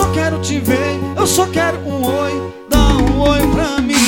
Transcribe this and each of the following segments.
quero te ver, eu só quero um oi. Dá um oi pra mim.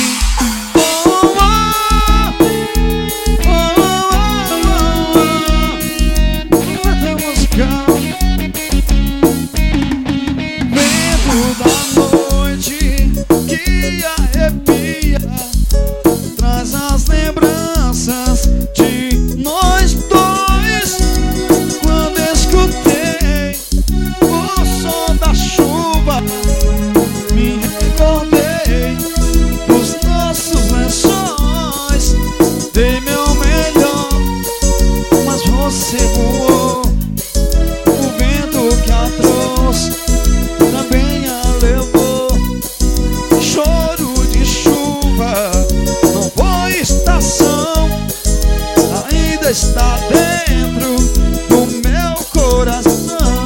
Vento da noite que arrepia, traz as lembranças de nós dois. Quando escutei o som da chuva, me recordei dos nossos lençóis. Dei meu melhor, mas você voou. O vento que a trouxe também a levou. Choro de chuva não foi estação, ainda está dentro do meu coração.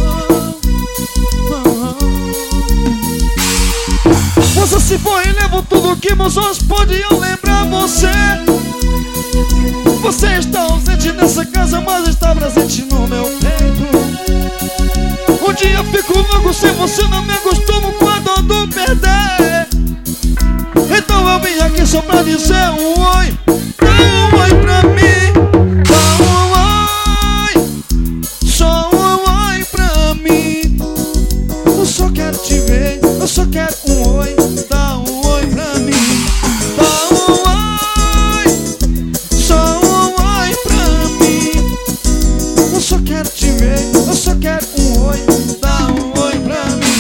Você se foi e levou tudo que meus olhos podiam lembrar você. Você está ausente nessa casa, mas está presente no meu peito. Um dia fico logo sem você, não me acostumo com a dor do perder. Então eu vim aqui só pra dizer um oi. Dá um oi pra mim. Dá um oi. Só um oi pra mim. Eu só quero te ver, eu só quero um oi. Dá um oi pra mim. Dá um oi. Só um oi pra mim. Eu só quero te ver, eu só quero um oi. Dá um oi pra mim.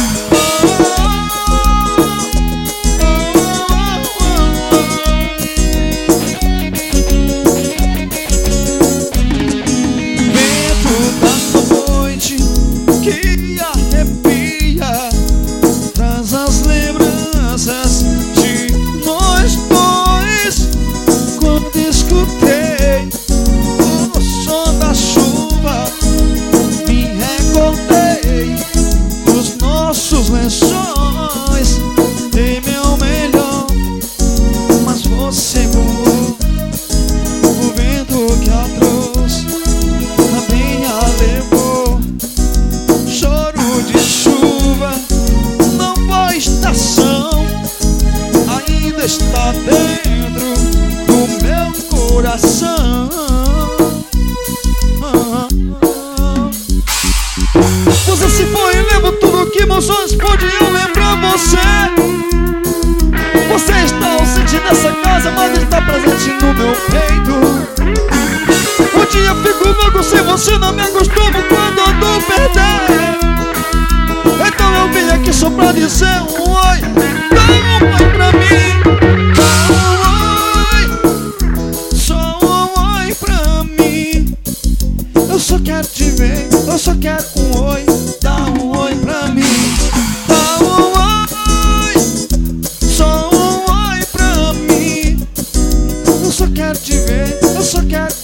Vento da noite que arrepia, traz as lembranças de nós dois. Quando escutei o som da chuva, me recordei dos nossos lençóis. Dei meu melhor, mas você voou. O vento que a trouxe também a levou. Choro de chuva não foi estação, ainda está dentro do meu coração. Você se foi e levou tudo que meus olhos podiam lembrar você. Você está ausente nessa casa, mas está presente no meu peito. Um dia fico louco sem você, não me acostumo com a dor do perder. Então eu vim aqui só pra dizer um oi. Dá um oi pra mim. Dá um oi. Só um oi pra mim. Eu só quero te ver, eu só quero um oi. Dá um oi pra mim. Dá um oi. Só um oi pra mim. Eu só quero te ver, eu só quero